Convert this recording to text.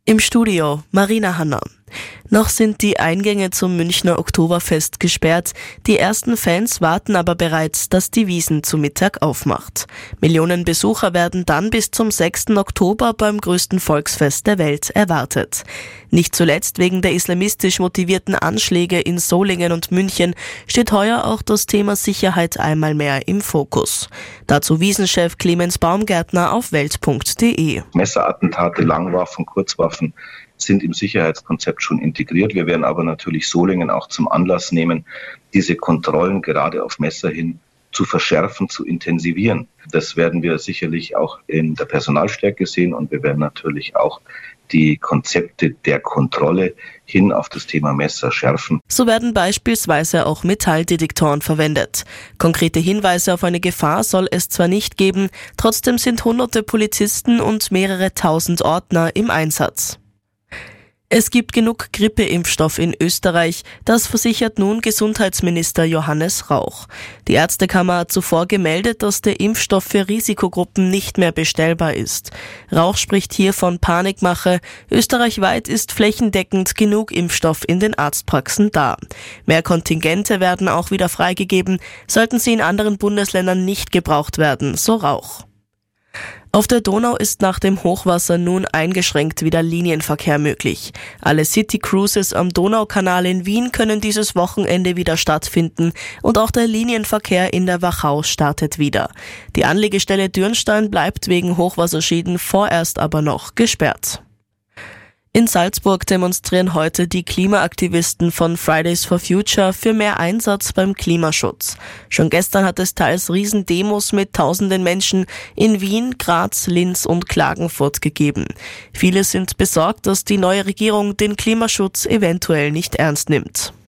Im Studio Marina Hanna. Noch sind die Eingänge zum Münchner Oktoberfest gesperrt. Die ersten Fans warten aber bereits, dass die Wiesn zu Mittag aufmacht. Millionen Besucher werden dann bis zum 6. Oktober beim größten Volksfest der Welt erwartet. Nicht zuletzt wegen der islamistisch motivierten Anschläge in Solingen und München steht heuer auch das Thema Sicherheit einmal mehr im Fokus. Dazu Wiesn-Chef Clemens Baumgärtner auf welt.de. Messerattentate, Langwaffen, Kurzwaffen sind im Sicherheitskonzept schon integriert. Wir werden aber natürlich Solingen auch zum Anlass nehmen, diese Kontrollen gerade auf Messer hin zu verschärfen, zu intensivieren. Das werden wir sicherlich auch in der Personalstärke sehen und wir werden natürlich auch die Konzepte der Kontrolle hin auf das Thema Messer schärfen. So werden beispielsweise auch Metalldetektoren verwendet. Konkrete Hinweise auf eine Gefahr soll es zwar nicht geben, trotzdem sind hunderte Polizisten und mehrere tausend Ordner im Einsatz. Es gibt genug Grippeimpfstoff in Österreich, das versichert nun Gesundheitsminister Johannes Rauch. Die Ärztekammer hat zuvor gemeldet, dass der Impfstoff für Risikogruppen nicht mehr bestellbar ist. Rauch spricht hier von Panikmache. Österreichweit ist flächendeckend genug Impfstoff in den Arztpraxen da. Mehr Kontingente werden auch wieder freigegeben, sollten sie in anderen Bundesländern nicht gebraucht werden, so Rauch. Auf der Donau ist nach dem Hochwasser nun eingeschränkt wieder Linienverkehr möglich. Alle City-Cruises am Donaukanal in Wien können dieses Wochenende wieder stattfinden und auch der Linienverkehr in der Wachau startet wieder. Die Anlegestelle Dürnstein bleibt wegen Hochwasserschäden vorerst aber noch gesperrt. In Salzburg demonstrieren heute die Klimaaktivisten von Fridays for Future für mehr Einsatz beim Klimaschutz. Schon gestern hat es teils Riesendemos mit tausenden Menschen in Wien, Graz, Linz und Klagenfurt gegeben. Viele sind besorgt, dass die neue Regierung den Klimaschutz eventuell nicht ernst nimmt.